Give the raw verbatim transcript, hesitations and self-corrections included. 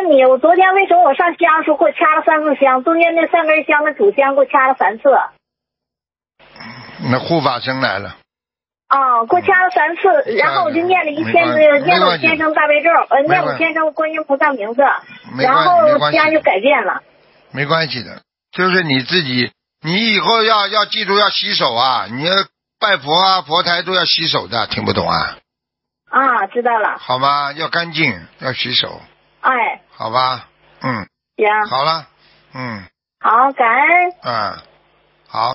你，我昨天为什么我上香时候给我掐了三次香，中间那三根香的主香给我掐了三次？ 那护法神来了。 啊，给我掐了三次，然后我就念了一千字，念了五千声大悲咒，呃，念五千声观音菩萨名字，然后香就改变了。 没关系的，就是你自己，你以后要要记住要洗手啊，你要拜佛啊，佛台都要洗手的，听不懂啊？ 啊，知道了。 好吗？要干净，要洗手。 哎。 好吧，嗯。 行。 好了，嗯。 好，感恩。 嗯，好。